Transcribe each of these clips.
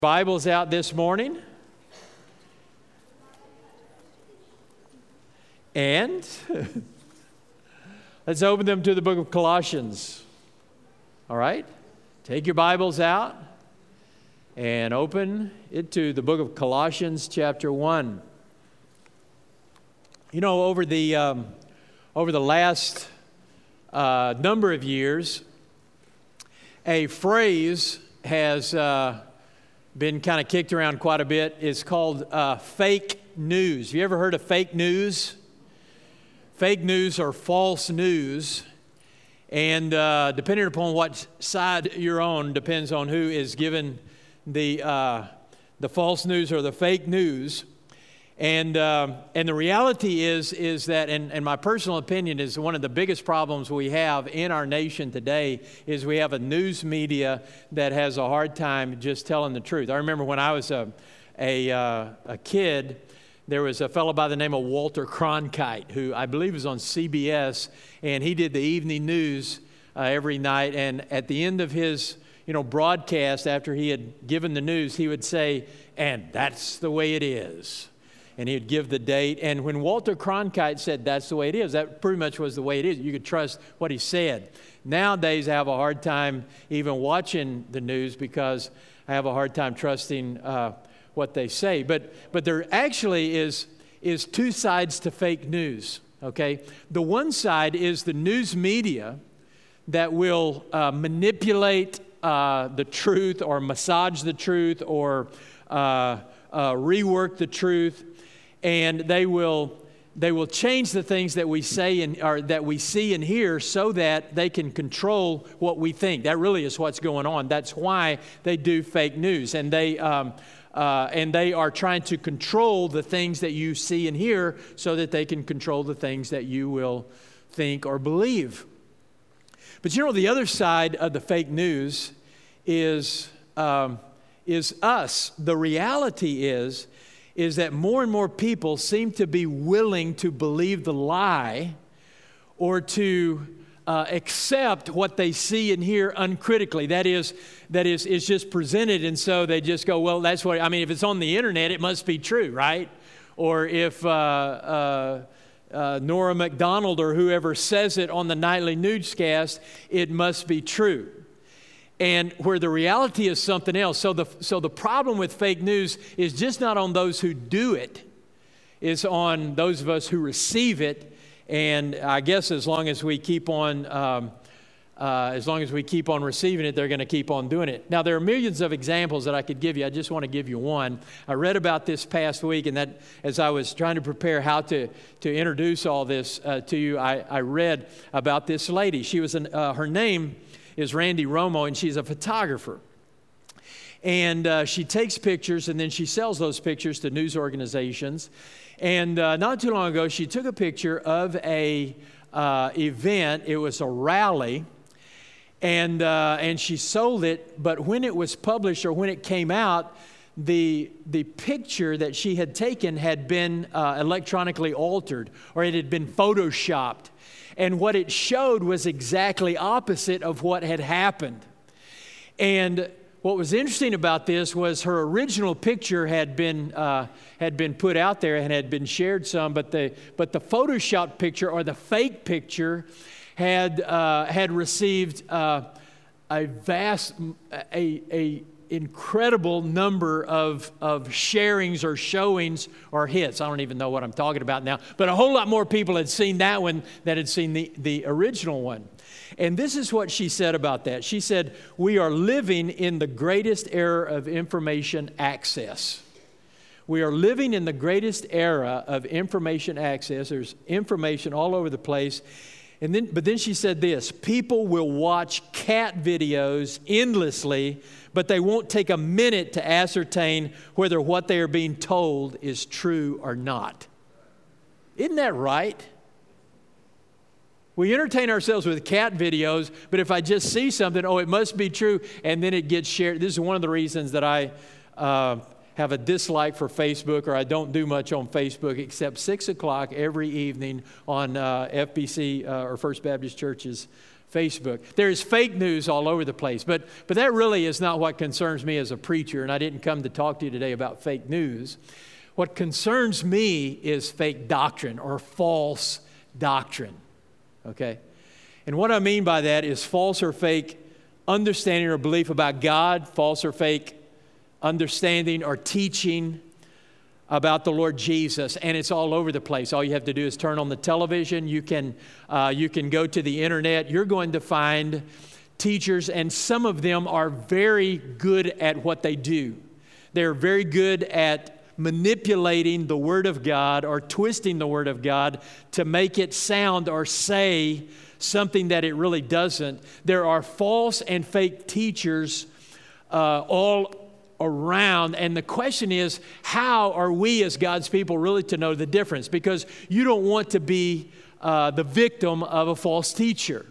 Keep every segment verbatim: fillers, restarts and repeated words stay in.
Bibles out this morning. And let's open them to the book of Colossians. All right? Take your Bibles out and open it to the book of Colossians chapter one. You know, over the um, over the last uh, number of years, a phrase has uh, been kind of kicked around quite a bit. It's called uh, fake news. Have you ever heard of fake news? Fake news or false news. And uh, depending upon what side you're on, depends on who is given the uh, the false news or the fake news. And uh, and the reality is is that, and, and my personal opinion is one of the biggest problems we have in our nation today is we have a news media that has a hard time just telling the truth. I remember when I was a a, uh, a kid, there was a fellow by the name of Walter Cronkite, who I believe was on C B S, and he did the evening news uh, every night. And at the end of his you know broadcast, after he had given the news, he would say, "And that's the way it is." And he'd give the date. And when Walter Cronkite said that's the way it is, that pretty much was the way it is. You could trust what he said. Nowadays, I have a hard time even watching the news because I have a hard time trusting uh, what they say. But but there actually is is two sides to fake news, okay? The one side is the news media that will uh, manipulate uh, the truth or massage the truth or uh, uh, rework the truth. And they will they will change the things that we say and or that we see and hear so that they can control what we think. That really is what's going on. That's why they do fake news, and they um, uh, and they are trying to control the things that you see and hear so that they can control the things that you will think or believe. But you know, the other side of the fake news is um, is us. The reality is. is that more and more people seem to be willing to believe the lie or to uh, accept what they see and hear uncritically. That is, that is, is just presented, and so they just go, well, that's what, I mean, if it's on the internet, it must be true, right? Or if uh, uh, uh, Nora McDonald or whoever says it on the nightly newscast, it must be true. And where the reality is something else. So the so the problem with fake news is just not on those who do it. It's on those of us who receive it. And I guess as long as we keep on, um, uh, as long as we keep on receiving it, they're going to keep on doing it. Now there are millions of examples that I could give you. I just want to give you one. I read about this past week, and that as I was trying to prepare how to to introduce all this uh, to you, I, I read about this lady. She was an, uh, her name. is Randy Romo, and she's a photographer. And uh, she takes pictures, and then she sells those pictures to news organizations. And uh, not too long ago, she took a picture of a uh, event. It was a rally, and uh, and she sold it. But when it was published or when it came out, the the picture that she had taken had been uh, electronically altered, or it had been photoshopped. And what it showed was exactly opposite of what had happened. And what was interesting about this was her original picture had been uh, had been put out there and had been shared some, but the but the Photoshop picture or the fake picture had uh, had received uh, a vast a a incredible number of, of sharings or showings or hits. I don't even know what I'm talking about now. But a whole lot more people had seen that one than had seen the, the original one. And this is what she said about that. She said, "We are living in the greatest era of information access. We are living in the greatest era of information access. There's information all over the place." And then, but then she said this: "People will watch cat videos endlessly, but they won't take a minute to ascertain whether what they are being told is true or not." Isn't that right? We entertain ourselves with cat videos, but if I just see something, oh, it must be true, and then it gets shared. This is one of the reasons that I uh, have a dislike for Facebook, or I don't do much on Facebook except six o'clock every evening on uh, F B C uh, or First Baptist Church's Facebook. There is fake news all over the place, but, but that really is not what concerns me as a preacher, and I didn't come to talk to you today about fake news. What concerns me is fake doctrine or false doctrine, okay? And what I mean by that is false or fake understanding or belief about God, false or fake understanding or teaching about the Lord Jesus, and it's all over the place. All you have to do is turn on the television. You can, uh, you can go to the internet. You're going to find teachers, and some of them are very good at what they do. They're very good at manipulating the Word of God or twisting the Word of God to make it sound or say something that it really doesn't. There are false and fake teachers uh, all around, and the question is, how are we as God's people really to know the difference? Because you don't want to be uh, the victim of a false teacher.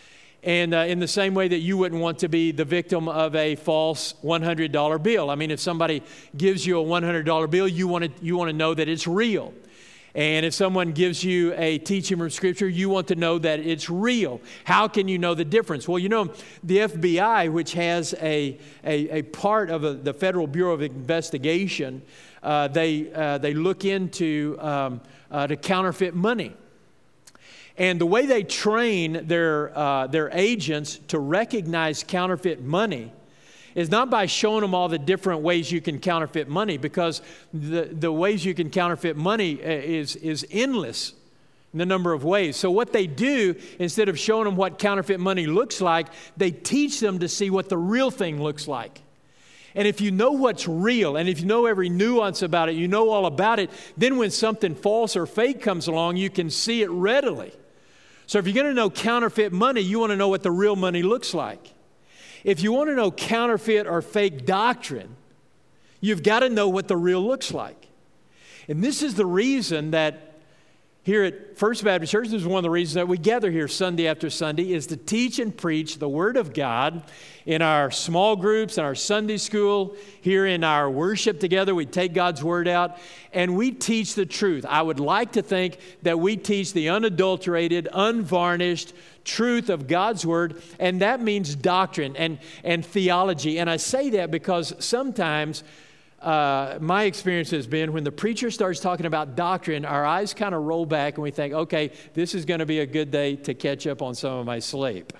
And uh, in the same way that you wouldn't want to be the victim of a false one hundred dollar bill. I mean, if somebody gives you a one hundred dollar bill, you want to you want to know that it's real. And if someone gives you a teaching from Scripture, you want to know that it's real. How can you know the difference? Well, you know, the F B I, which has a, a, a part of a, the Federal Bureau of Investigation, uh, they, uh, they look into um, uh, to counterfeit money. And the way they train their, uh, their agents to recognize counterfeit money is not by showing them all the different ways you can counterfeit money, because the, the ways you can counterfeit money is, is endless in the number of ways. So what they do, instead of showing them what counterfeit money looks like, they teach them to see what the real thing looks like. And if you know what's real, and if you know every nuance about it, you know all about it, then when something false or fake comes along, you can see it readily. So if you're going to know counterfeit money, you want to know what the real money looks like. If you want to know counterfeit or fake doctrine, you've got to know what the real looks like. And this is the reason that here at First Baptist Church, this is one of the reasons that we gather here Sunday after Sunday, is to teach and preach the Word of God in our small groups, in our Sunday school, here in our worship together. We take God's Word out and we teach the truth. I would like to think that we teach the unadulterated, unvarnished truth of God's Word, and that means doctrine and, and theology. And I say that because sometimes Uh, my experience has been when the preacher starts talking about doctrine, our eyes kind of roll back and we think, okay, this is going to be a good day to catch up on some of my sleep.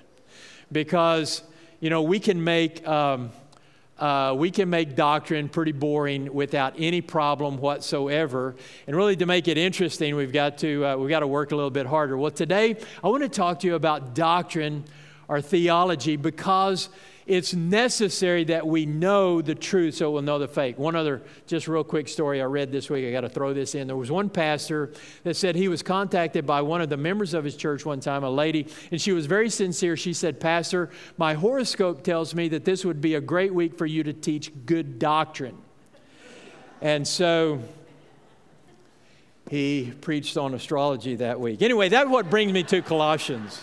Because, you know, we can make um, uh, we can make doctrine pretty boring without any problem whatsoever. And really, to make it interesting, we've got to uh, we've got to work a little bit harder. Well, today I want to talk to you about doctrine or theology, because it's necessary that we know the truth so we'll know the fake. One other just real quick story I read this week. I got to throw this in. There was one pastor that said he was contacted by one of the members of his church one time, a lady, and she was very sincere. She said, "Pastor, my horoscope tells me that this would be a great week for you to teach good doctrine." And so he preached on astrology that week. Anyway, that's what brings me to Colossians.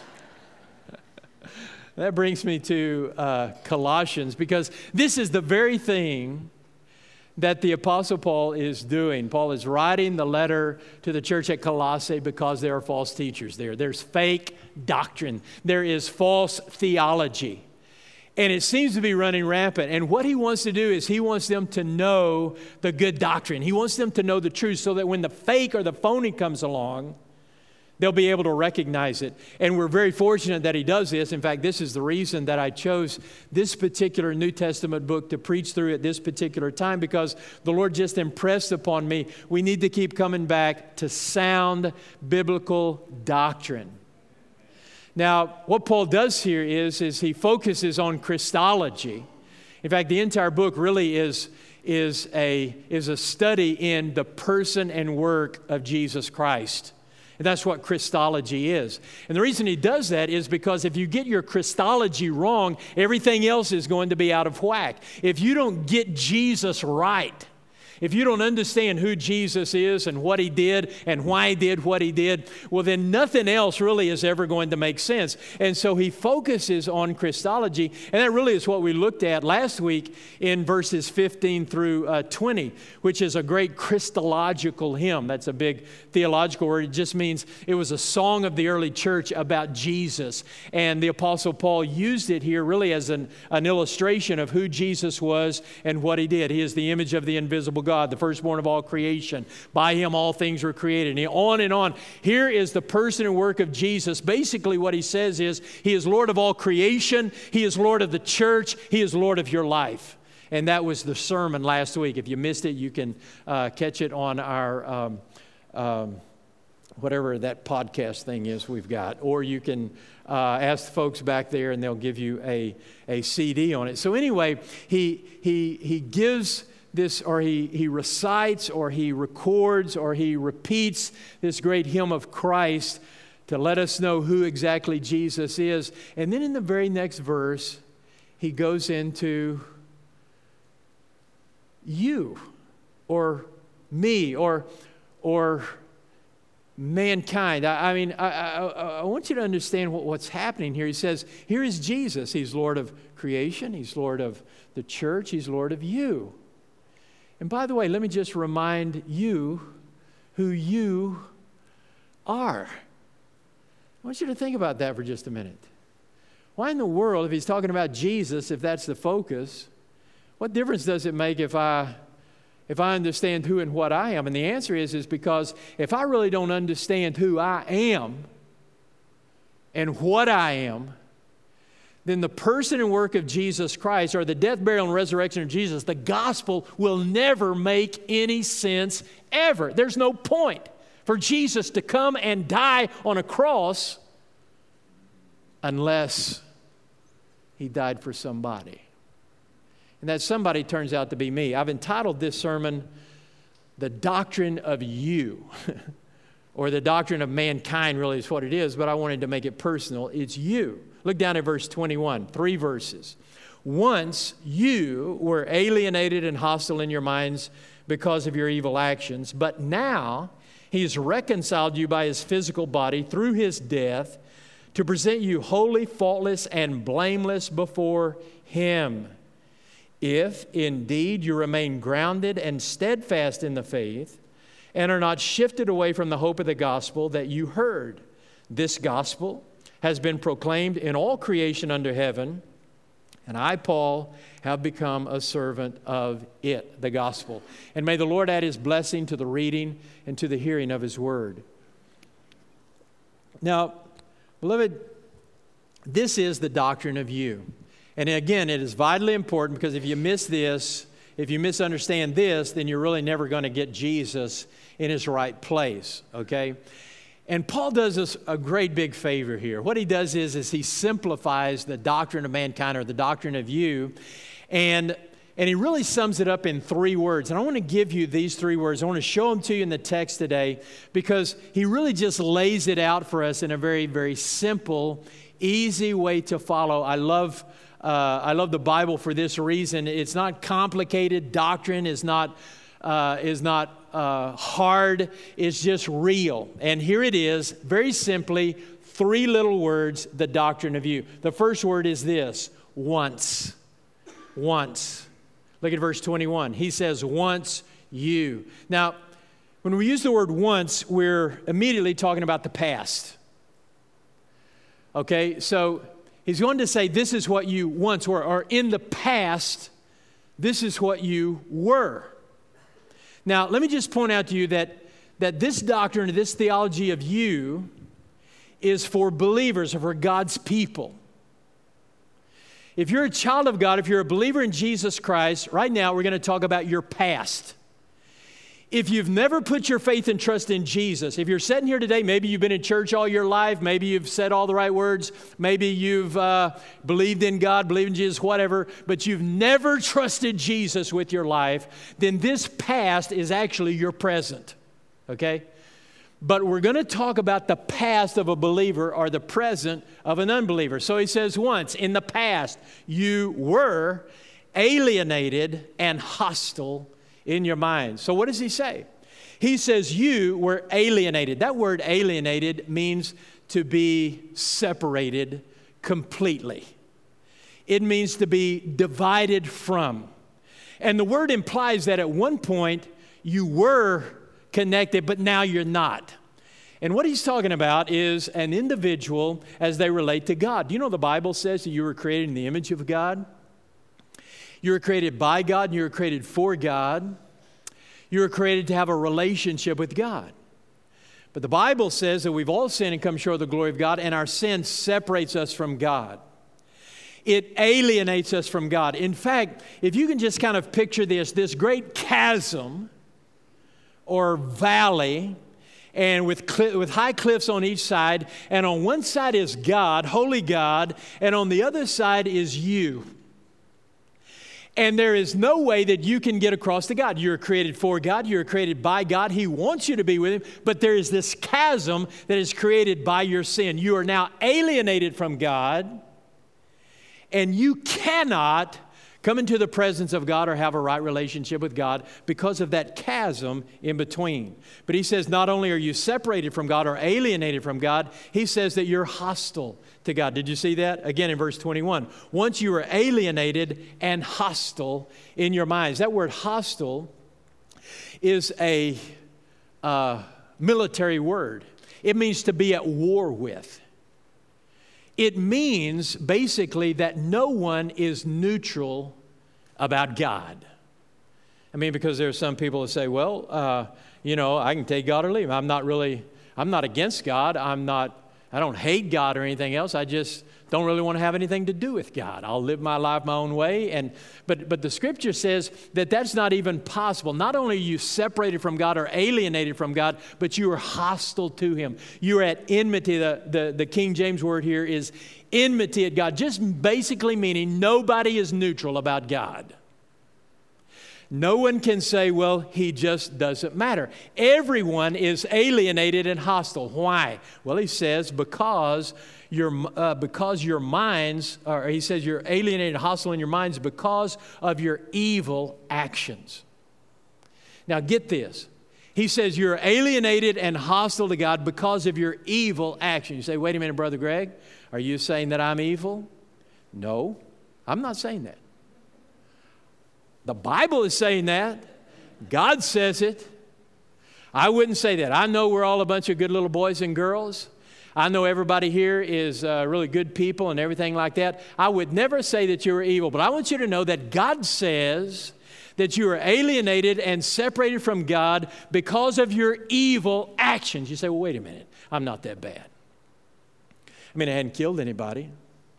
That brings me to uh, Colossians, because this is the very thing that the Apostle Paul is doing. Paul is writing the letter to the church at Colossae because there are false teachers there. There's fake doctrine. There is false theology. And it seems to be running rampant. And what he wants to do is he wants them to know the good doctrine. He wants them to know the truth so that when the fake or the phony comes along, they'll be able to recognize it. And we're very fortunate that he does this. In fact, this is the reason that I chose this particular New Testament book to preach through at this particular time, because the Lord just impressed upon me, we need to keep coming back to sound biblical doctrine. Now, what Paul does here is, is he focuses on Christology. In fact, the entire book really is, is, a, is a study in the person and work of Jesus Christ. And that's what Christology is. And the reason he does that is because if you get your Christology wrong, everything else is going to be out of whack. If you don't get Jesus right, If you don't understand who Jesus is and what he did and why he did what he did, well, then nothing else really is ever going to make sense. And so he focuses on Christology, and that really is what we looked at last week in verses fifteen through uh, twenty, which is a great Christological hymn. That's a big theological word. It just means it was a song of the early church about Jesus. And the Apostle Paul used it here really as an, an illustration of who Jesus was and what he did. He is the image of the invisible God, the firstborn of all creation. By him all things were created. And he, on and on. Here is the person and work of Jesus. Basically what he says is he is Lord of all creation. He is Lord of the church. He is Lord of your life. And that was the sermon last week. If you missed it, you can uh, catch it on our, um, um, whatever that podcast thing is we've got. Or you can uh, ask the folks back there and they'll give you a, a C D on it. So anyway, he, he, he gives this, or he, he recites, or he records, or he repeats this great hymn of Christ to let us know who exactly Jesus is. And then in the very next verse, he goes into you, or me, or, or mankind. I, I mean, I, I, I want you to understand what, what's happening here. He says, here is Jesus. He's Lord of creation. He's Lord of the church. He's Lord of you. And by the way, let me just remind you who you are. I want you to think about that for just a minute. Why in the world, if he's talking about Jesus, if that's the focus, what difference does it make if I, if I understand who and what I am? And the answer is, is because if I really don't understand who I am and what I am, then the person and work of Jesus Christ, or the death, burial, and resurrection of Jesus, the gospel will never make any sense ever. There's no point for Jesus to come and die on a cross unless he died for somebody. And that somebody turns out to be me. I've entitled this sermon, The Doctrine of You, or the doctrine of mankind really is what it is, but I wanted to make it personal. It's you. Look down at verse twenty-one, three verses. Once you were alienated and hostile in your minds because of your evil actions, but now he has reconciled you by his physical body through his death to present you holy, faultless, and blameless before him. If indeed you remain grounded and steadfast in the faith and are not shifted away from the hope of the gospel that you heard. This gospel has been proclaimed in all creation under heaven, and I, Paul, have become a servant of it, the gospel. And may the Lord add his blessing to the reading and to the hearing of his word. Now, beloved, this is the doctrine of you. And again, it is vitally important, because if you miss this, if you misunderstand this, then you're really never going to get Jesus in his right place, okay? And Paul does us a great big favor here. What he does is, is he simplifies the doctrine of mankind, or the doctrine of you, and, and he really sums it up in three words. And I want to give you these three words. I want to show them to you in the text today, because he really just lays it out for us in a very, very simple, easy way to follow. I love Uh, I love the Bible for this reason. It's not complicated. Doctrine is not, uh, is not uh, hard. It's just real. And here it is, very simply, three little words, the doctrine of you. The first word is this, once. Once. Look at verse twenty-one. He says, once you. Now, when we use the word once, we're immediately talking about the past. Okay, so he's going to say, this is what you once were, or in the past, this is what you were. Now, let me just point out to you that, that this doctrine, this theology of you, is for believers, or for God's people. If you're a child of God, if you're a believer in Jesus Christ, right now we're going to talk about your past. If you've never put your faith and trust in Jesus, if you're sitting here today, maybe you've been in church all your life, maybe you've said all the right words, maybe you've uh, believed in God, believed in Jesus, whatever, but you've never trusted Jesus with your life, then this past is actually your present, okay? But we're going to talk about the past of a believer, or the present of an unbeliever. So he says, once in the past, you were alienated and hostile in your minds. So what does he say? He says you were alienated. That word alienated means to be separated completely. It means to be divided from. And the word implies that at one point you were connected, but now you're not. And what he's talking about is an individual as they relate to God. Do you know the Bible says that you were created in the image of God? You were created by God and you were created for God. You were created to have a relationship with God. But the Bible says that we've all sinned and come short of the glory of God, and our sin separates us from God. It alienates us from God. In fact, if you can just kind of picture this, this great chasm or valley, and with, cl- with high cliffs on each side, and on one side is God, holy God, and on the other side is you. And there is no way that you can get across to God. You're created for God. You're created by God. He wants you to be with Him. But there is this chasm that is created by your sin. You are now alienated from God. And you cannot come into the presence of God or have a right relationship with God because of that chasm in between. But he says not only are you separated from God or alienated from God, he says that you're hostile to God. Did you see that? Again in verse twenty-one. Once you were alienated and hostile in your minds. That word hostile is a uh, military word. It means to be at war with. It means basically that no one is neutral about God. I mean, because there are some people that say, well, uh, you know, I can take God or leave him. I'm not really, I'm not against God. I'm not, I don't hate God or anything else. I just don't really want to have anything to do with God. I'll live my life my own way. And but but the Scripture says that that's not even possible. Not only are you separated from God or alienated from God, but you are hostile to Him. You are at enmity. The, the, the King James word here is enmity at God, just basically meaning nobody is neutral about God. No one can say, well, He just doesn't matter. Everyone is alienated and hostile. Why? Well, he says because your uh, because your minds, or he says you're alienated and hostile in your minds because of your evil actions. Now get this. He says you're alienated and hostile to God because of your evil actions. You say, wait a minute, Brother Greg, are you saying that I'm evil? No, I'm not saying that. The Bible is saying that. God says it. I wouldn't say that. I know we're all a bunch of good little boys and girls. I know everybody here is uh, really good people and everything like that. I would never say that you were evil, but I want you to know that God says that you are alienated and separated from God because of your evil actions. You say, well, wait a minute. I'm not that bad. I mean, I hadn't killed anybody.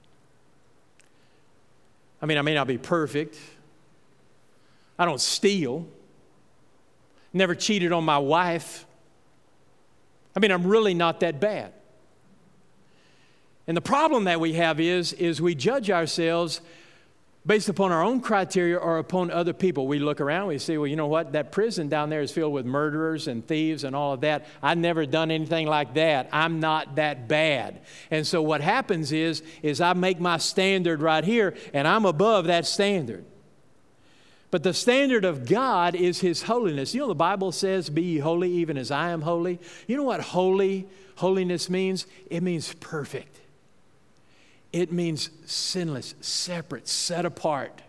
I mean, I may not be perfect. I don't steal. Never cheated on my wife. I mean, I'm really not that bad. And the problem that we have is, is we judge ourselves based upon our own criteria or upon other people. We look around, we see, well, you know what? That prison down there is filled with murderers and thieves and all of that. I've never done anything like that. I'm not that bad. And so what happens is, is I make my standard right here, and I'm above that standard. But the standard of God is His holiness. You know, the Bible says, be ye holy even as I am holy. You know what holy, holiness means? It means perfect. It means sinless, separate, set apart.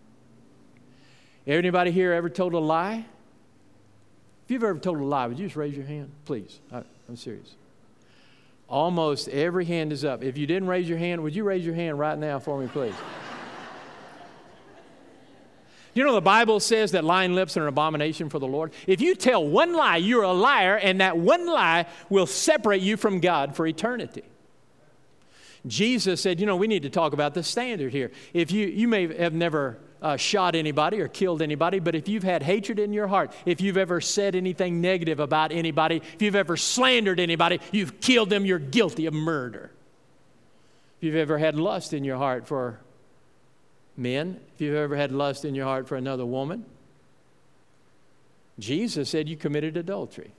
Anybody here ever told a lie? If you've ever told a lie, would you just raise your hand? Please, I, I'm serious. Almost every hand is up. If you didn't raise your hand, would you raise your hand right now for me, please? You know, the Bible says that lying lips are an abomination for the Lord. If you tell one lie, you're a liar, and that one lie will separate you from God for eternity. Jesus said, you know, we need to talk about the standard here. If you, you may have never uh, shot anybody or killed anybody, but if you've had hatred in your heart, if you've ever said anything negative about anybody, if you've ever slandered anybody, you've killed them, you're guilty of murder. If you've ever had lust in your heart for men, if you've ever had lust in your heart for another woman, Jesus said you committed adultery.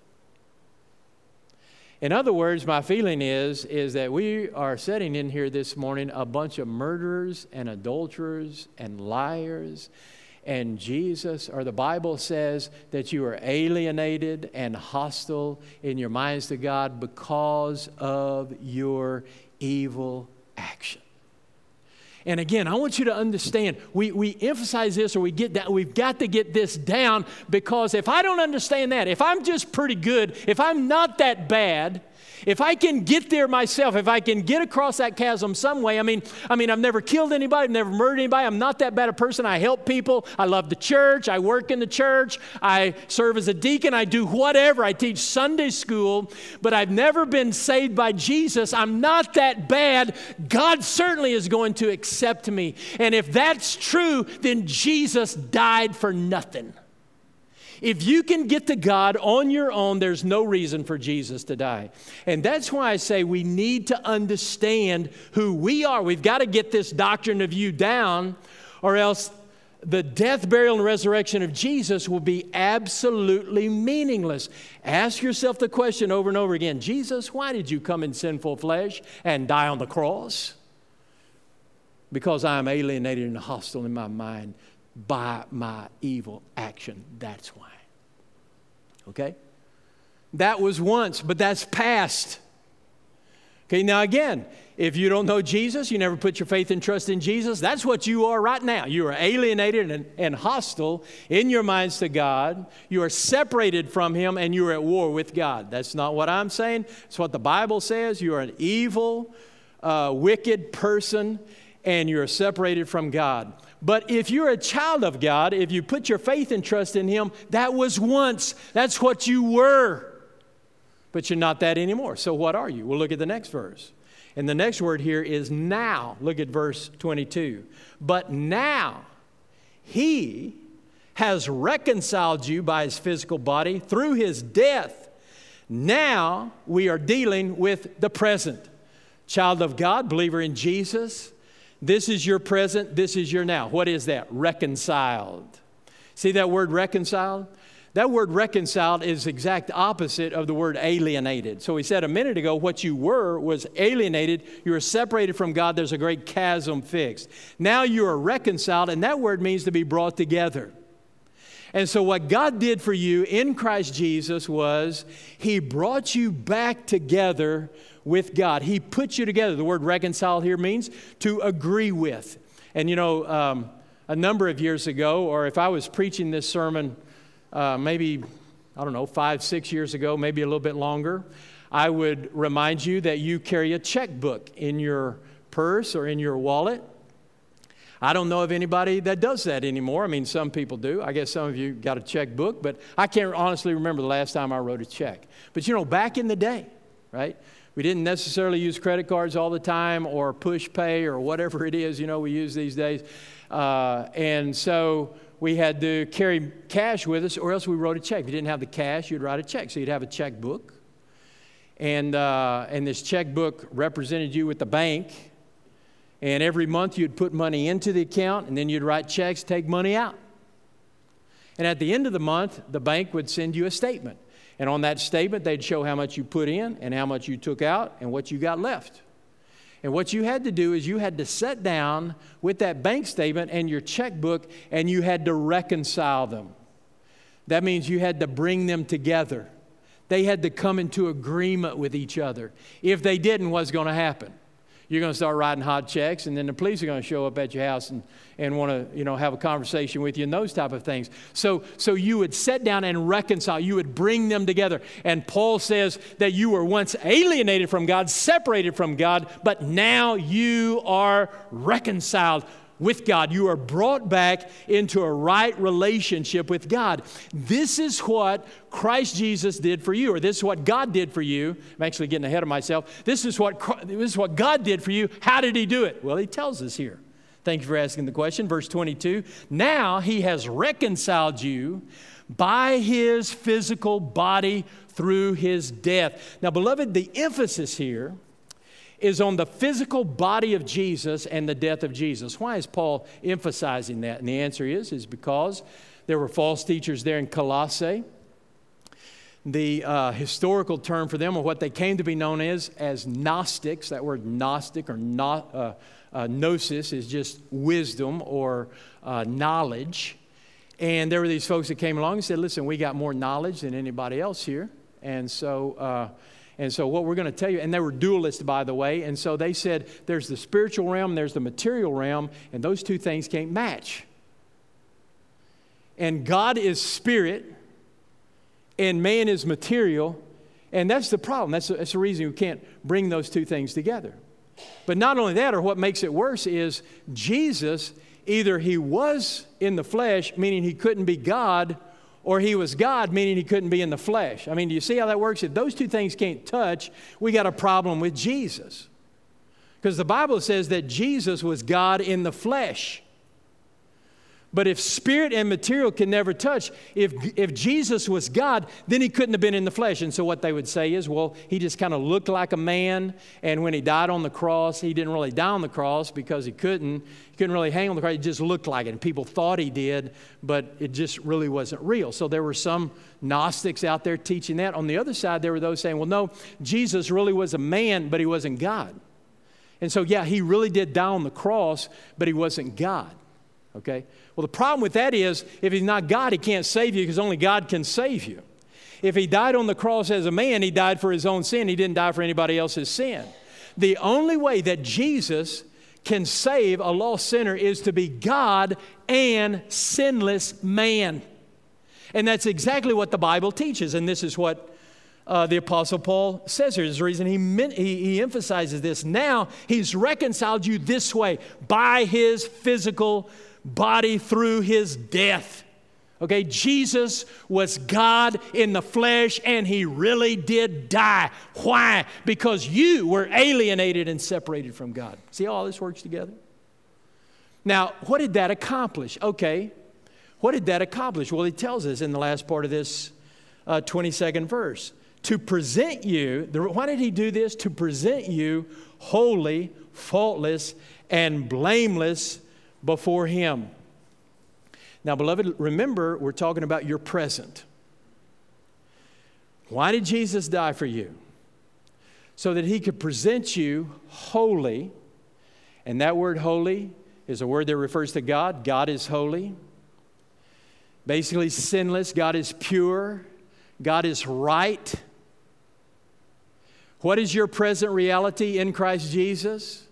In other words, my feeling is, is that we are sitting in here this morning a bunch of murderers and adulterers and liars And Jesus, or the Bible says that you are alienated and hostile in your minds to God because of your evil action. And again, I want you to understand, we, we emphasize this, or we get that, we've got to get this down, because if I don't understand that, if I'm just pretty good, if I'm not that bad, if I can get there myself, if I can get across that chasm some way, I mean, I mean, I've never killed anybody, I've never murdered anybody, I'm not that bad a person, I help people, I love the church, I work in the church, I serve as a deacon, I do whatever, I teach Sunday school, but I've never been saved by Jesus, I'm not that bad, God certainly is going to accept me. And if that's true, then Jesus died for nothing. If you can get to God on your own, there's no reason for Jesus to die. And that's why I say we need to understand who we are. We've got to get this doctrine of you down, or else the death, burial, and resurrection of Jesus will be absolutely meaningless. Ask yourself the question over and over again, Jesus, why did you come in sinful flesh and die on the cross? Because I am alienated and hostile in my mind by my evil action. That's why. Okay? That was once, but that's past. Okay, now again, if you don't know Jesus, you never put your faith and trust in Jesus, that's what you are right now. You are alienated and, and hostile in your minds to God. You are separated from Him, and you are at war with God. That's not what I'm saying. It's what the Bible says. You are an evil, uh, wicked person, and you are separated from God. But if you're a child of God, if you put your faith and trust in Him, that was once. That's what you were. But you're not that anymore. So what are you? We'll look at the next verse. And the next word here is now. Look at verse twenty-two. But now He has reconciled you by His physical body through His death. Now we are dealing with the present. Child of God, believer in Jesus, this is your present, this is your now. What is that? Reconciled. See that word reconciled? That word reconciled is the exact opposite of the word alienated. So we said a minute ago, what you were was alienated. You were separated from God. There's a great chasm fixed. Now you are reconciled, and that word means to be brought together. And so what God did for you in Christ Jesus was He brought you back together with God. He put you together. The word reconciled here means to agree with. And you know, um, a number of years ago, or if I was preaching this sermon uh, maybe, I don't know, five, six years ago, maybe a little bit longer, I would remind you that you carry a checkbook in your purse or in your wallet. I don't know of anybody that does that anymore. I mean, some people do. I guess some of you got a checkbook, but I can't honestly remember the last time I wrote a check. But you know, back in the day, right? We didn't necessarily use credit cards all the time, or push pay, or whatever it is, you know, we use these days. Uh, and so we had to carry cash with us, or else we wrote a check. If you didn't have the cash, you'd write a check. So you'd have a checkbook. And, uh, and this checkbook represented you with the bank. And every month you'd put money into the account, and then you'd write checks, take money out. And at the end of the month, the bank would send you a statement. And on that statement, they'd show how much you put in and how much you took out and what you got left. And what you had to do is you had to sit down with that bank statement and your checkbook, and you had to reconcile them. That means you had to bring them together. They had to come into agreement with each other. If they didn't, what's going to happen? You're going to start writing hot checks, and then the police are going to show up at your house and, and want to, you know, have a conversation with you and those type of things. So, so you would sit down and reconcile. You would bring them together. And Paul says that you were once alienated from God, separated from God, but now you are reconciled with God. You are brought back into a right relationship with God. This is what Christ Jesus did for you, or this is what God did for you. I'm actually getting ahead of myself. This is what, this is what God did for you. How did He do it? Well, He tells us here. Thank you for asking the question. Verse twenty-two, now He has reconciled you by His physical body through His death. Now, beloved, the emphasis here is on the physical body of Jesus and the death of Jesus. Why is Paul emphasizing that? And the answer is, is because there were false teachers there in Colossae. The uh, historical term for them, or what they came to be known as, as Gnostics. That word Gnostic or no, uh, uh, gnosis is just wisdom or uh, knowledge. And there were these folks that came along and said, listen, we got more knowledge than anybody else here. And so, uh, and so what we're going to tell you, and they were dualists, by the way. And so they said, there's the spiritual realm, there's the material realm, and those two things can't match. And God is spirit, and man is material. And that's the problem. That's the, that's the reason you can't bring those two things together. But not only that, or what makes it worse is Jesus, either he was in the flesh, meaning he couldn't be God, or he was God, meaning he couldn't be in the flesh. I mean, do you see how that works? If those two things can't touch, we got a problem with Jesus. Because the Bible says that Jesus was God in the flesh. But if spirit and material can never touch, if, if Jesus was God, then he couldn't have been in the flesh. And so what they would say is, well, he just kind of looked like a man. And when he died on the cross, he didn't really die on the cross because he couldn't. He couldn't really hang on the cross. He just looked like it. And people thought he did, but it just really wasn't real. So there were some Gnostics out there teaching that. On the other side, there were those saying, well, no, Jesus really was a man, but he wasn't God. And so, yeah, he really did die on the cross, but he wasn't God. Okay? Well, the problem with that is, if he's not God, he can't save you because only God can save you. If he died on the cross as a man, he died for his own sin. He didn't die for anybody else's sin. The only way that Jesus can save a lost sinner is to be God and sinless man. And that's exactly what the Bible teaches. And this is what uh, the Apostle Paul says here. There's the reason he, meant, he, he emphasizes this. Now, he's reconciled you this way by his physical body through his death. Okay, Jesus was God in the flesh, and he really did die. Why? Because you were alienated and separated from God. See how all this works together? Now, what did that accomplish? Okay, what did that accomplish? Well, he tells us in the last part of this uh, twenty-second verse. To present you, the, why did he do this? To present you holy, faultless, and blameless before him. Now, beloved, remember, we're talking about your present. Why did Jesus die for you? So that he could present you holy. And that word holy is a word that refers to God. God is holy. Basically sinless. God is pure. God is right. What is your present reality in Christ Jesus?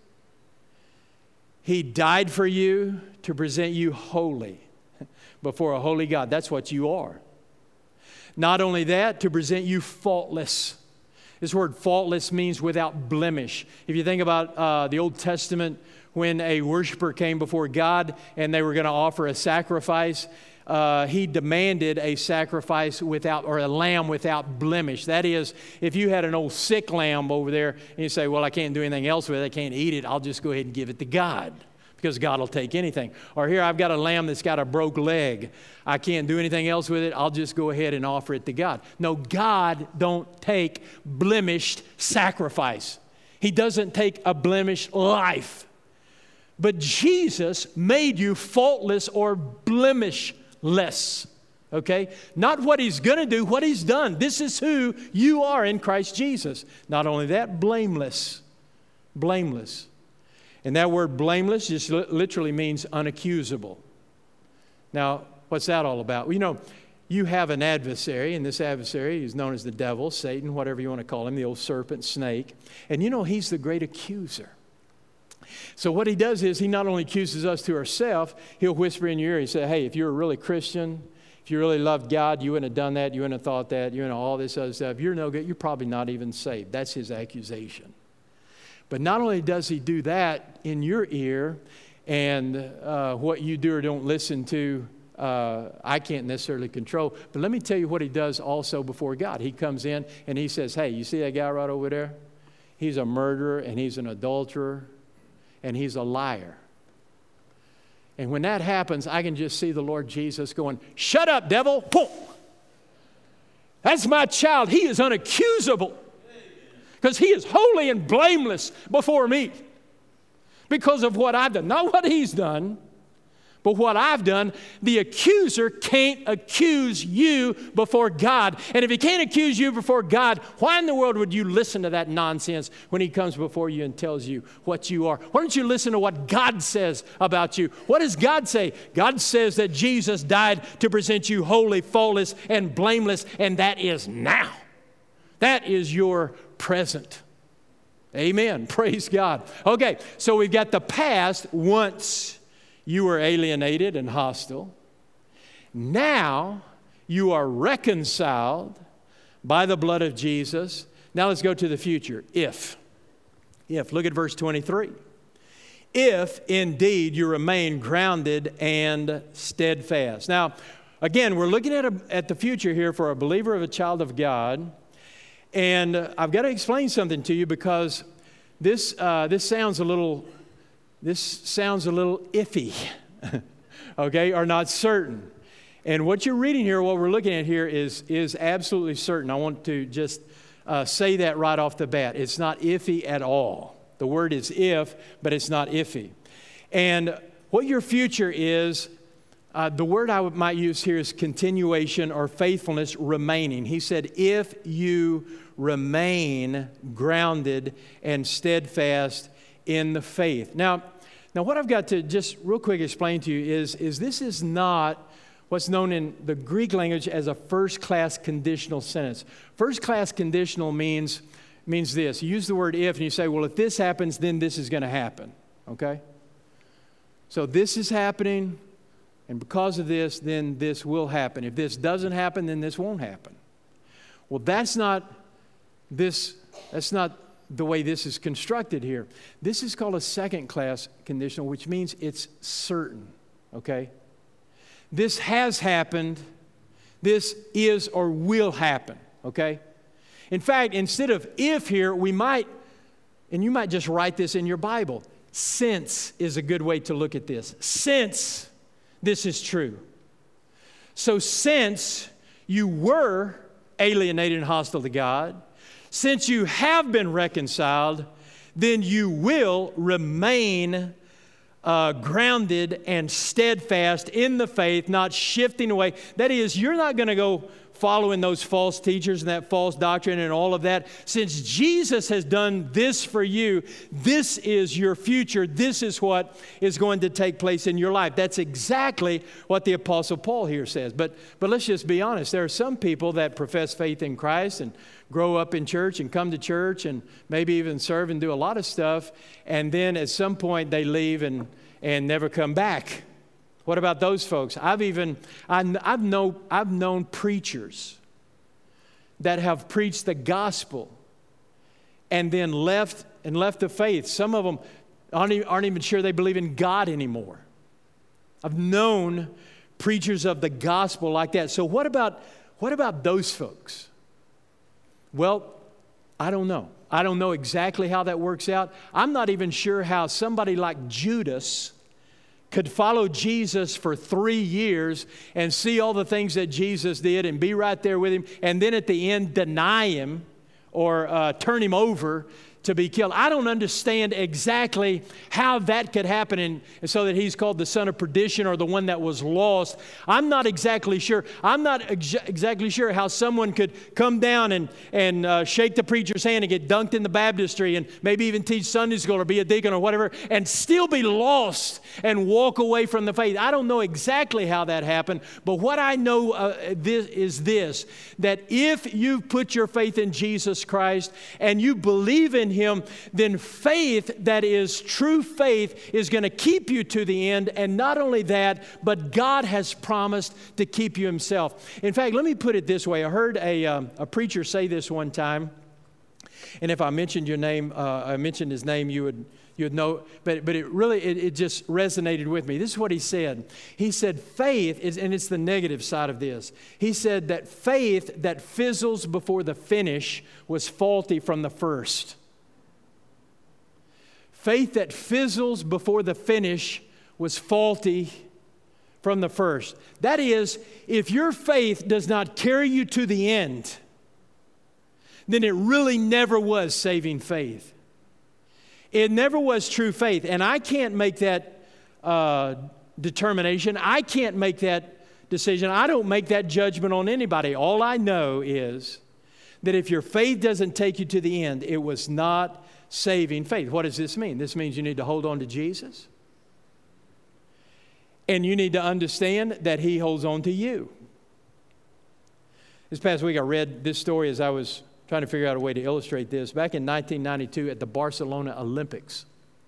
He died for you to present you holy before a holy God. That's what you are. Not only that, to present you faultless. This word faultless means without blemish. If you think about uh, the Old Testament, when a worshiper came before God and they were going to offer a sacrifice, Uh, he demanded a sacrifice without, or a lamb without blemish. That is, if you had an old sick lamb over there and you say, well, I can't do anything else with it, I can't eat it, I'll just go ahead and give it to God because God will take anything. Or here, I've got a lamb that's got a broke leg. I can't do anything else with it, I'll just go ahead and offer it to God. No, God don't take blemished sacrifice. He doesn't take a blemished life. But Jesus made you faultless or blemishless. Less, okay? Not what he's going to do, what he's done. This is who you are in Christ Jesus. Not only that, blameless. Blameless. And that word blameless just literally means unaccusable. Now, what's that all about? Well, you know, you have an adversary, and this adversary is known as the devil, Satan, whatever you want to call him, the old serpent, snake. And you know, he's the great accuser. So what he does is he not only accuses us to ourselves, he'll whisper in your ear, he say, hey, if you're a really Christian, if you really loved God, you wouldn't have done that, you wouldn't have thought that, you know, all this other stuff. You're no good, you're probably not even saved. That's his accusation. But not only does he do that in your ear, and uh, what you do or don't listen to, uh, I can't necessarily control. But let me tell you what he does also before God. He comes in and he says, hey, you see that guy right over there? He's a murderer and he's an adulterer. And he's a liar. And when that happens, I can just see the Lord Jesus going, shut up, devil. Boom. That's my child. He is unaccusable. Because he is holy and blameless before me. Because of what I've done. Not what he's done, But what I've done, the accuser can't accuse you before God. And if he can't accuse you before God, why in the world would you listen to that nonsense when he comes before you and tells you what you are? Why don't you listen to what God says about you? What does God say? God says that Jesus died to present you holy, faultless, and blameless, and that is now. That is your present. Amen. Praise God. Okay, so we've got the past once you were alienated and hostile. Now you are reconciled by the blood of Jesus. Now let's go to the future. If. If. Look at verse twenty-three. If indeed you remain grounded and steadfast. Now, again, we're looking at, a, at the future here for a believer of a child of God. And uh, I've got to explain something to you because this, uh, this sounds a little... This sounds a little iffy, okay, or not certain. And what you're reading here, what we're looking at here is, is absolutely certain. I want to just uh, say that right off the bat. It's not iffy at all. The word is if, but it's not iffy. And what your future is, uh, the word I might use here is continuation or faithfulness, remaining. He said, if you remain grounded and steadfast in the faith. Now, now what I've got to just real quick explain to you is, is this is not what's known in the Greek language as a first-class conditional sentence. First-class conditional means, means this. You use the word if and you say, well, if this happens, then this is going to happen, okay? So this is happening, and because of this, then this will happen. If this doesn't happen, then this won't happen. Well, that's not this, that's not the way this is constructed here. This is called a second-class conditional, which means it's certain, okay? This has happened. This is or will happen, okay? In fact, instead of if here, we might, and you might just write this in your Bible, since is a good way to look at this. Since this is true. So since you were alienated and hostile to God, since you have been reconciled, then you will remain uh, grounded and steadfast in the faith, not shifting away. That is, you're not going to go following those false teachers and that false doctrine and all of that. Since Jesus has done this for you, this is your future. This is what is going to take place in your life. That's exactly what the Apostle Paul here says. But, but let's just be honest. There are some people that profess faith in Christ and grow up in church and come to church and maybe even serve and do a lot of stuff. And then at some point they leave and, and never come back. What about those folks? I've even, I've known, I've known preachers that have preached the gospel and then left and left the faith. Some of them aren't, aren't even sure they believe in God anymore. I've known preachers of the gospel like that. So what about, what about those folks? Well, I don't know. I don't know exactly how that works out. I'm not even sure how somebody like Judas could follow Jesus for three years and see all the things that Jesus did and be right there with him, and then at the end deny him or uh, turn him over to be killed. I don't understand exactly how that could happen, and, and so that he's called the son of perdition or the one that was lost. I'm not exactly sure. I'm not ex- exactly sure how someone could come down and, and uh, shake the preacher's hand and get dunked in the baptistry and maybe even teach Sunday school or be a deacon or whatever and still be lost and walk away from the faith. I don't know exactly how that happened, but what I know uh, this, is this, that if you put your faith in Jesus Christ and you believe in Him, then faith that is true faith is going to keep you to the end. And not only that, but God has promised to keep you Himself. In fact, let me put it this way. I heard a, um, a preacher say this one time. And if I mentioned your name, uh, I mentioned his name, you would you would know. But but it really it, it just resonated with me. This is what he said. He said faith is, and it's the negative side of this. He said that faith that fizzles before the finish was faulty from the first. Faith that fizzles before the finish was faulty from the first. That is, if your faith does not carry you to the end, then it really never was saving faith. It never was true faith. And I can't make that uh, determination. I can't make that decision. I don't make that judgment on anybody. All I know is that if your faith doesn't take you to the end, it was not saving faith. What does this mean? This means you need to hold on to Jesus. And you need to understand that He holds on to you. This past week I read this story as I was trying to figure out a way to illustrate this. Back in nineteen ninety-two at the Barcelona Olympics,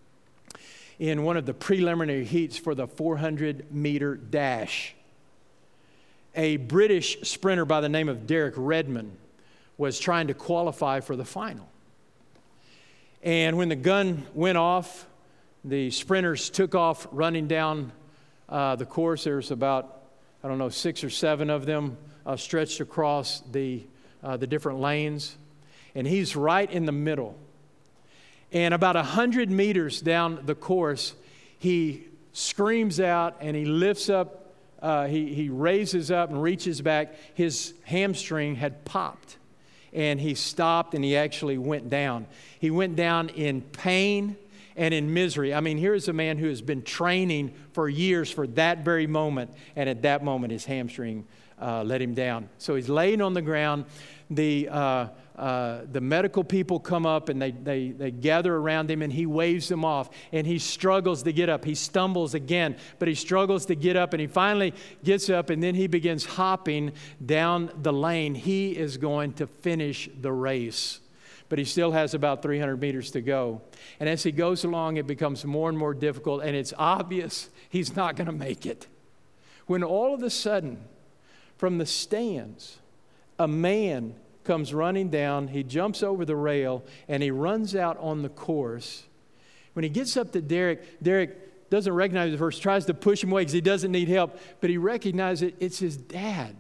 in one of the preliminary heats for the four hundred meter dash, a British sprinter by the name of Derek Redmond was trying to qualify for the final. And when the gun went off, the sprinters took off running down uh, the course. There's about, I don't know, six or seven of them uh, stretched across the, uh, the different lanes. And he's right in the middle. And about one hundred meters down the course, he screams out and he lifts up, uh, he, he raises up and reaches back. His hamstring had popped. And he stopped and he actually went down. He went down in pain and in misery. I mean, here's a man who has been training for years for that very moment. And at that moment, his hamstring uh, let him down. So he's laying on the ground. The, uh, uh, the medical people come up and they, they, they gather around him and he waves them off. And he struggles to get up. He stumbles again, but he struggles to get up and he finally gets up and then he begins hopping down the lane. He is going to finish the race, but he still has about three hundred meters to go. And as he goes along, it becomes more and more difficult and it's obvious he's not going to make it. When all of a sudden, from the stands, a man comes running down, he jumps over the rail, and he runs out on the course. When he gets up to Derek, Derek doesn't recognize the verse, tries to push him away because he doesn't need help, but he recognizes it, it's his dad.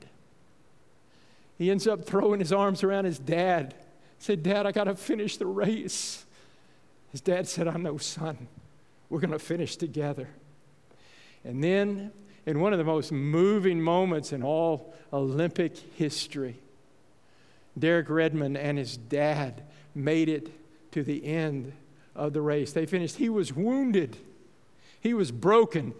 He ends up throwing his arms around his dad. He said, "Dad, I got to finish the race." His dad said, "I know, son. We're going to finish together." And then, in one of the most moving moments in all Olympic history, Derek Redmond and his dad made it to the end of the race. They finished. He was wounded. He was broken.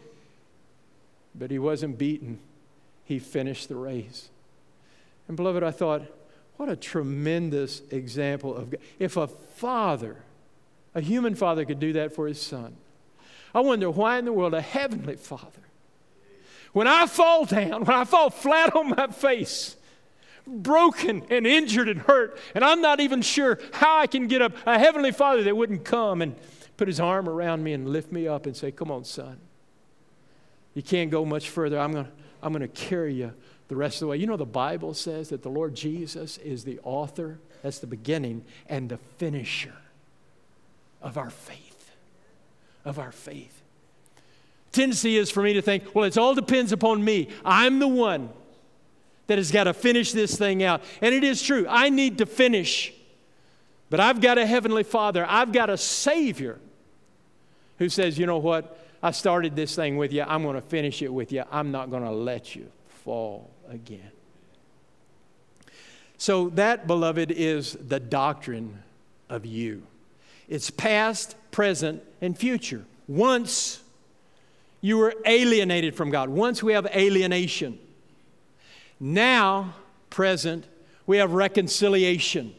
But he wasn't beaten. He finished the race. And beloved, I thought, what a tremendous example of God. If a father, a human father, could do that for his son, I wonder why in the world a heavenly Father, when I fall down, when I fall flat on my face, broken and injured and hurt, and I'm not even sure how I can get up, a heavenly Father that wouldn't come and put his arm around me and lift me up and say, "Come on, son. You can't go much further. I'm going to I'm going to carry you the rest of the way." You know, the Bible says that the Lord Jesus is the author, that's the beginning, and the finisher of our faith, of our faith. Tendency is for me to think, well, it all depends upon me. I'm the one that has got to finish this thing out. And it is true. I need to finish. But I've got a heavenly Father. I've got a Savior who says, "You know what? I started this thing with you. I'm going to finish it with you. I'm not going to let you fall again." So that, beloved, is the doctrine of you. It's past, present, and future. Once you were alienated from God. Once we have alienation. Now, present, we have reconciliation.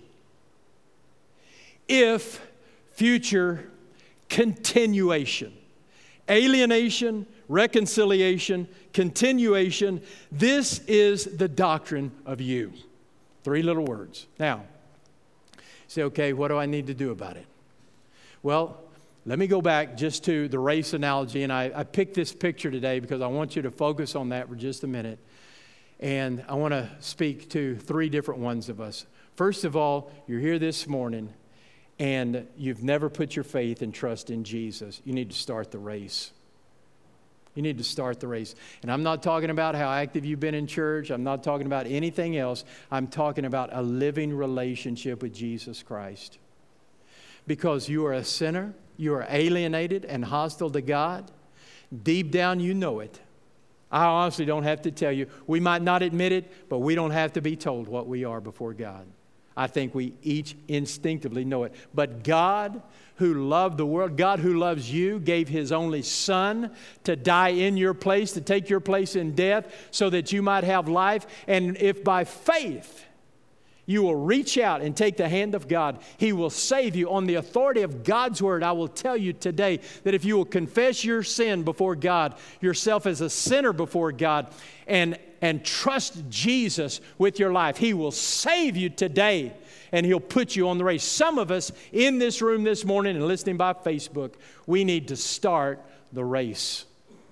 If, future, continuation. Alienation, reconciliation, continuation. This is the doctrine of you. Three little words. Now, say, okay, what do I need to do about it? Well, let me go back just to the race analogy, and I, I picked this picture today because I want you to focus on that for just a minute. And I want to speak to three different ones of us. First of all, you're here this morning, and you've never put your faith and trust in Jesus. You need to start the race. You need to start the race. And I'm not talking about how active you've been in church. I'm not talking about anything else. I'm talking about a living relationship with Jesus Christ. Because you are a sinner. You are alienated and hostile to God. Deep down, you know it. I honestly don't have to tell you. We might not admit it, but we don't have to be told what we are before God. I think we each instinctively know it. But God, who loved the world, God who loves you, gave His only Son to die in your place, to take your place in death, so that you might have life. And if by faith you will reach out and take the hand of God, He will save you. On the authority of God's Word, I will tell you today that if you will confess your sin before God, yourself as a sinner before God, and, and trust Jesus with your life, He will save you today, and He'll put you on the race. Some of us in this room this morning and listening by Facebook, we need to start the race.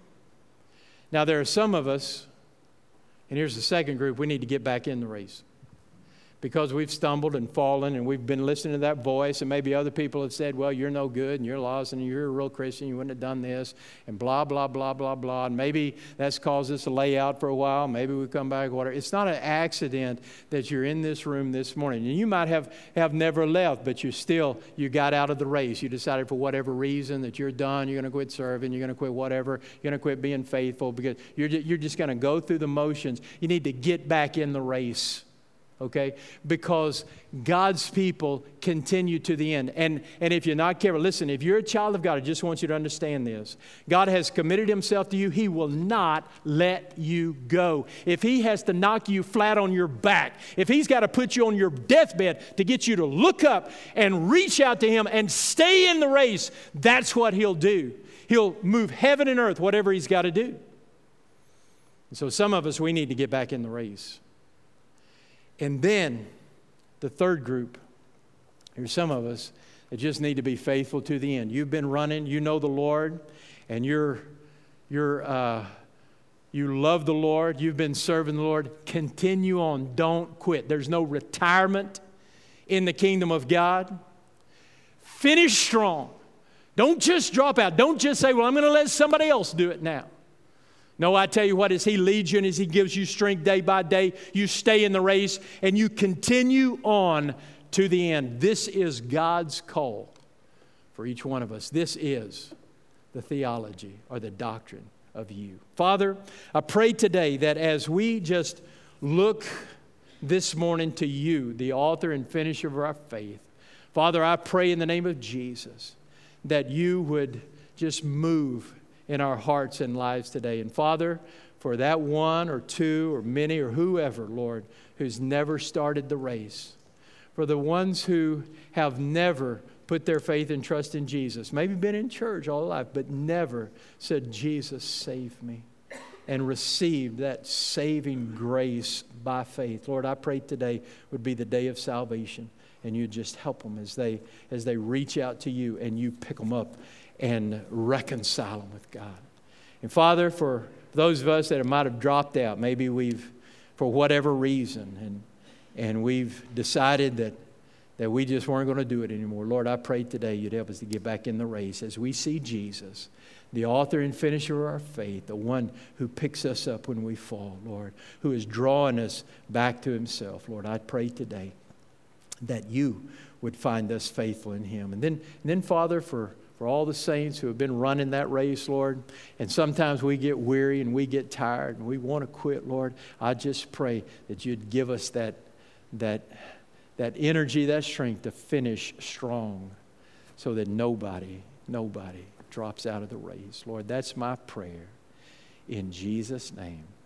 Now, there are some of us, and here's the second group, we need to get back in the race. Because we've stumbled and fallen and we've been listening to that voice, and maybe other people have said, well, you're no good and you're lost and you're a real Christian, you wouldn't have done this, and blah, blah, blah, blah, blah. And maybe that's caused us to lay out for a while. Maybe we come back, whatever. It's not an accident that you're in this room this morning. And you might have, have never left, but you still, you got out of the race. You decided for whatever reason that you're done, you're going to quit serving, you're going to quit whatever, you're going to quit being faithful because you're, you're just going to go through the motions. You need to get back in the race. Okay? Because God's people continue to the end. And, and if you're not careful, listen, if you're a child of God, I just want you to understand this. God has committed Himself to you. He will not let you go. If He has to knock you flat on your back, if He's got to put you on your deathbed to get you to look up and reach out to Him and stay in the race, that's what He'll do. He'll move heaven and earth, whatever He's got to do. And so some of us, we need to get back in the race. And then the third group, here's some of us that just need to be faithful to the end. You've been running, you know the Lord, and you're, you're, uh, you love the Lord, you've been serving the Lord. Continue on, don't quit. There's no retirement in the kingdom of God. Finish strong. Don't just drop out. Don't just say, well, I'm going to let somebody else do it now. No, I tell you what, as He leads you and as He gives you strength day by day, you stay in the race and you continue on to the end. This is God's call for each one of us. This is the theology or the doctrine of you. Father, I pray today that as we just look this morning to you, the author and finisher of our faith, Father, I pray in the name of Jesus that you would just move in our hearts and lives today. And Father, for that one or two or many or whoever, Lord, who's never started the race, for the ones who have never put their faith and trust in Jesus, maybe been in church all their life, but never said, Jesus, save me, and received that saving grace by faith. Lord, I pray today would be the day of salvation, and you just help them as they, as they reach out to you and you pick them up and reconcile them with God. And Father, for those of us that might have dropped out, maybe we've, for whatever reason, and and we've decided that, that we just weren't going to do it anymore. Lord, I pray today you'd help us to get back in the race as we see Jesus, the author and finisher of our faith, the one who picks us up when we fall, Lord, who is drawing us back to Himself. Lord, I pray today that you would find us faithful in Him. And then, and then Father, for For all the saints who have been running that race, Lord, and sometimes we get weary and we get tired and we want to quit, Lord, I just pray that you'd give us that, that, that energy, that strength to finish strong so that nobody, nobody drops out of the race. Lord, that's my prayer in Jesus' name.